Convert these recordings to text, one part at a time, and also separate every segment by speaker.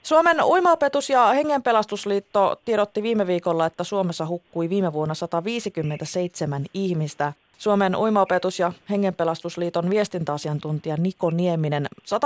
Speaker 1: Suomen uimaopetus- ja hengenpelastusliitto tiedotti viime viikolla, että Suomessa hukkui viime vuonna 157 ihmistä. Suomen uimaopetus- ja hengenpelastusliiton viestintäasiantuntija Niko Nieminen,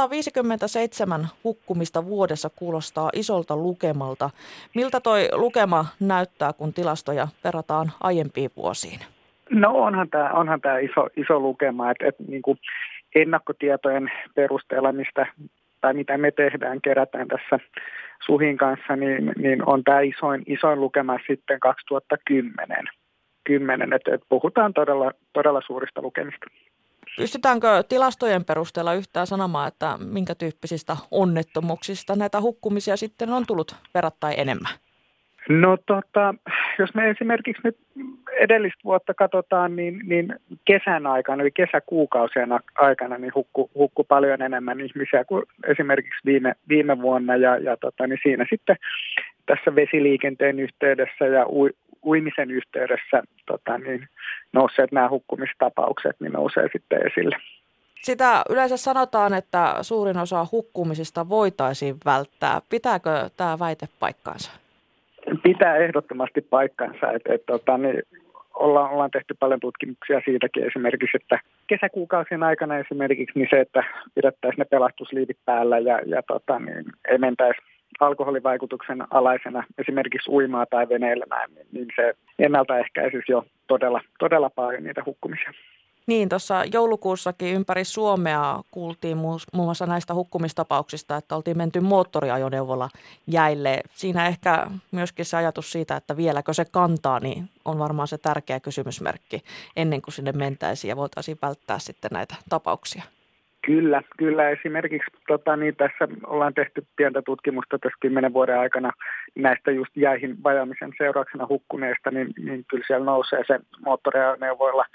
Speaker 1: 157 hukkumista vuodessa kuulostaa isolta lukemalta. Miltä toi lukema näyttää, kun tilastoja verrataan aiempiin vuosiin?
Speaker 2: No onhan tämä iso lukema, että niin kuin ennakkotietojen perusteella, mitä me kerätään tässä Suhin kanssa, niin on tämä isoin lukema sitten 2010. Että puhutaan todella suurista lukemista.
Speaker 1: Pystytäänkö tilastojen perusteella yhtään sanomaan, että minkä tyyppisistä onnettomuuksista näitä hukkumisia sitten on tullut verrattain enemmän?
Speaker 2: No jos me esimerkiksi nyt edellistä vuotta katsotaan, niin kesän aikana, eli kesäkuukausien aikana, niin hukku paljon enemmän ihmisiä kuin esimerkiksi viime vuonna. Niin siinä sitten tässä vesiliikenteen yhteydessä ja uimisen yhteydessä niin nousseet nämä hukkumistapaukset niin nousee sitten esille.
Speaker 1: Sitä yleensä sanotaan, että suurin osa hukkumisista voitaisiin välttää. Pitääkö tämä väite paikkaansa?
Speaker 2: Pitää ehdottomasti paikkansa, niin ollaan tehty paljon tutkimuksia siitäkin esimerkiksi, että kesäkuukausien aikana esimerkiksi niin se, että pidettäisiin ne pelastusliivit päällä ja niin ei mentäisi alkoholivaikutuksen alaisena esimerkiksi uimaa tai veneilemään, niin se ennaltaehkäisisi jo todella paljon niitä hukkumisia.
Speaker 1: Niin, tuossa joulukuussakin ympäri Suomea kuultiin muun muassa näistä hukkumistapauksista, että oltiin menty moottoriajoneuvolla jäille. Siinä ehkä myöskin se ajatus siitä, että vieläkö se kantaa, niin on varmaan se tärkeä kysymysmerkki ennen kuin sinne mentäisiin ja voitaisiin välttää sitten näitä tapauksia.
Speaker 2: Kyllä. Esimerkiksi niin tässä ollaan tehty pientä tutkimusta tässä 10 vuoden aikana näistä just jäihin vajoamisen seurauksena hukkuneista, niin kyllä siellä nousee se moottoriajoneuvoilla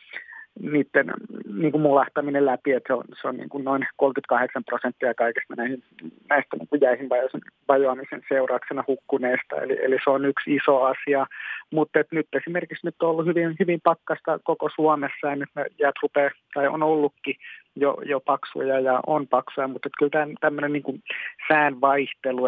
Speaker 2: niiden niin kuin mulahtaminen läpi, että se on niin kuin noin 38% kaikista näistä niin kuin jäihin vajoamisen seurauksena hukkuneista. Eli se on yksi iso asia, mutta nyt esimerkiksi nyt on ollut hyvin pakkasta koko Suomessa ja nyt ne jäät tai on ollutkin jo paksuja ja on paksuja, mutta kyllä tämmöinen niin kuin sään vaihtelu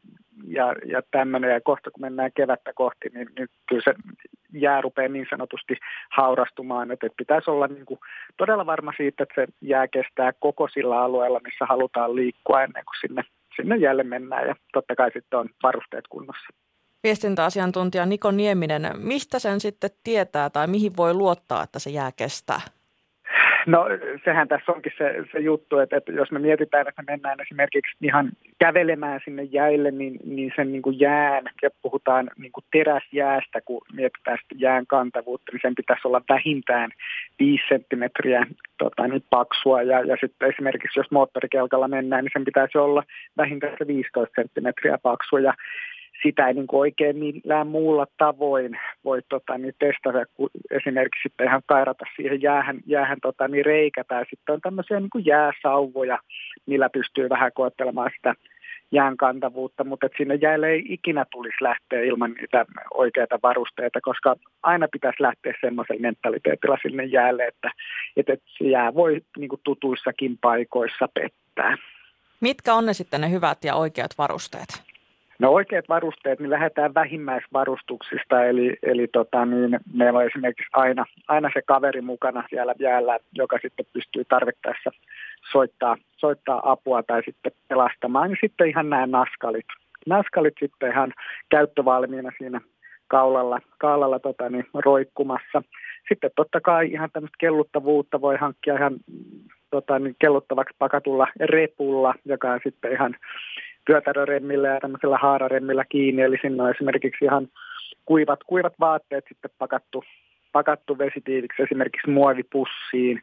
Speaker 2: ja tämmöinen, ja kohta kun mennään kevättä kohti, niin nyt kyllä se jää rupeaa niin sanotusti haurastumaan, että pitäisi olla niin kuin todella varma siitä, että se jää kestää koko sillä alueella, missä halutaan liikkua ennen kuin sinne jäälle mennään, ja totta kai sitten on varusteet kunnossa.
Speaker 1: Viestintäasiantuntija Niko Nieminen, mistä sen sitten tietää tai mihin voi luottaa, että se jää kestää?
Speaker 2: No sehän tässä onkin se juttu, että jos me mietitään, että me mennään esimerkiksi ihan kävelemään sinne jäille, niin sen niin kuin jään, ja puhutaan niin kuin teräsjäästä, kun mietitään sitä jään kantavuutta, niin sen pitäisi olla vähintään 5 senttimetriä niin paksua, ja sitten esimerkiksi jos moottorikelkalla mennään, niin sen pitäisi olla vähintään 15 senttimetriä paksua, ja sitä ei niin kuin oikein millään muulla tavoin voi niin testata, kun esimerkiksi sitten ihan kairata siihen jäähän niin reikä, tai sitten on tämmöisiä niin kuin jääsauvoja, millä pystyy vähän koettelemaan sitä jään kantavuutta, mutta sinne jäälle ei ikinä tulisi lähteä ilman niitä oikeita varusteita, koska aina pitäisi lähteä semmoisella mentaliteetilla sinne jäälle, että se jää voi niin kuin tutuissakin paikoissa pettää.
Speaker 1: Mitkä on ne sitten ne hyvät ja oikeat varusteet?
Speaker 2: No oikeat varusteet, niin lähdetään vähimmäisvarustuksista, eli niin meillä on esimerkiksi aina se kaveri mukana siellä jäällä, joka sitten pystyy tarvittaessa soittaa apua tai sitten pelastamaan. Ja sitten ihan nämä naskalit sitten ihan käyttövalmiina siinä kaulalla niin roikkumassa. Sitten totta kai ihan tämmöistä kelluttavuutta voi hankkia ihan niin kelluttavaksi pakatulla repulla, joka on sitten ihan pyötäröremmillä ja tämmöisellä haararemmillä kiinni, eli sinne on esimerkiksi ihan kuivat vaatteet sitten pakattu vesitiiviksi esimerkiksi muovipussiin.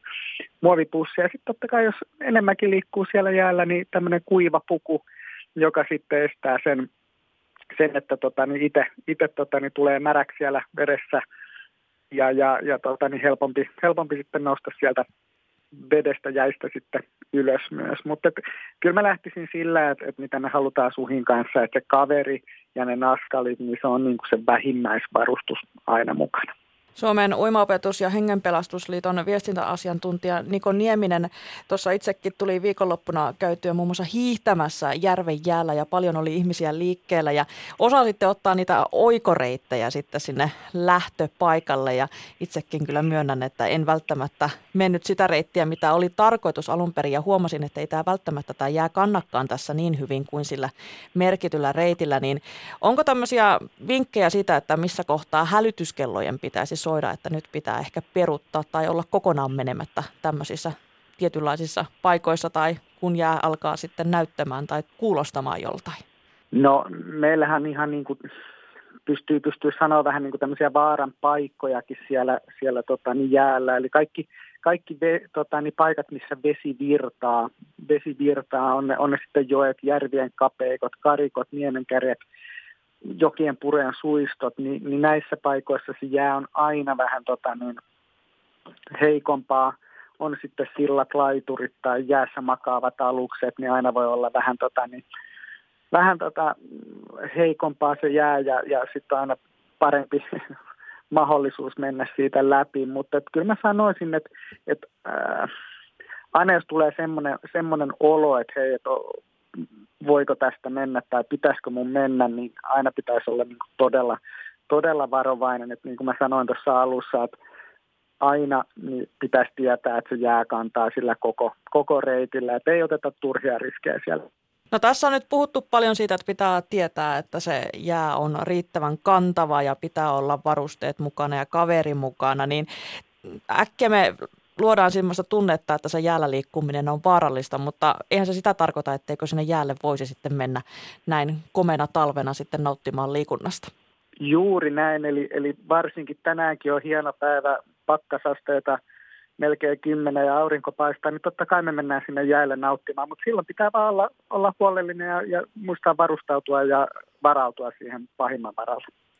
Speaker 2: Ja sitten totta kai, jos enemmänkin liikkuu siellä jäällä, niin tämmöinen kuiva puku, joka sitten estää sen että itse tulee märäksi siellä vedessä ja niin helpompi sitten nousta sieltä vedestä jäistä sitten ylös myös. Mutta kyllä mä lähtisin sillä, että mitä me halutaan Suhin kanssa, että se kaveri ja ne naskalit, niin se on niin kuin se vähimmäisvarustus aina mukana.
Speaker 1: Suomen uimaopetus- ja hengenpelastusliiton viestintäasiantuntija Niko Nieminen. Tuossa itsekin tuli viikonloppuna käytyä muun muassa hiihtämässä järven jäällä ja paljon oli ihmisiä liikkeellä ja osasitte ottaa niitä oikoreittejä sitten sinne lähtöpaikalle ja itsekin kyllä myönnän, että en välttämättä mennyt sitä reittiä, mitä oli tarkoitus alun perin ja huomasin, että ei tämä välttämättä tämä jää kannakkaan tässä niin hyvin kuin sillä merkityllä reitillä, niin onko tämmöisiä vinkkejä siitä, että missä kohtaa hälytyskellojen pitäisi soida, että nyt pitää ehkä peruuttaa tai olla kokonaan menemättä tämmöisissä tietynlaisissa paikoissa tai kun jää alkaa sitten näyttämään tai kuulostamaan joltain?
Speaker 2: No meillähän ihan niin kuin pystyy sanoa vähän niin kuin tämmöisiä vaaran paikkojakin siellä jäällä. Eli kaikki paikat, missä vesi virtaa on ne sitten joet, järvien kapeikot, karikot, niemenkärjet, jokien pureen suistot, niin näissä paikoissa se jää on aina vähän heikompaa. On sitten sillat, laiturit tai jäässä makaavat alukset, niin aina voi olla vähän heikompaa se jää ja sitten aina parempi mahdollisuus mennä siitä läpi. Mutta kyllä mä sanoisin, että aina jos tulee semmoinen olo, että hei, että voiko tästä mennä tai pitäisikö mun mennä, niin aina pitäisi olla niin kuin todella varovainen. Että niin kuin mä sanoin tuossa alussa, että aina niin pitäisi tietää, että se jää kantaa sillä koko reitillä, että ei oteta turhia riskejä siellä.
Speaker 1: No tässä on nyt puhuttu paljon siitä, että pitää tietää, että se jää on riittävän kantava ja pitää olla varusteet mukana ja kaveri mukana, niin äkkiä me luodaan semmoista tunnetta, että se jäällä liikkuminen on vaarallista, mutta eihän se sitä tarkoita, etteikö sinne jäälle voisi sitten mennä näin komeana talvena sitten nauttimaan liikunnasta.
Speaker 2: Juuri näin, eli varsinkin tänäänkin on hieno päivä, pakkasasteita melkein 10 ja aurinko paistaa, niin totta kai me mennään sinne jäälle nauttimaan, mutta silloin pitää vaan olla huolellinen ja muistaa varustautua ja varautua siihen pahimman varalle.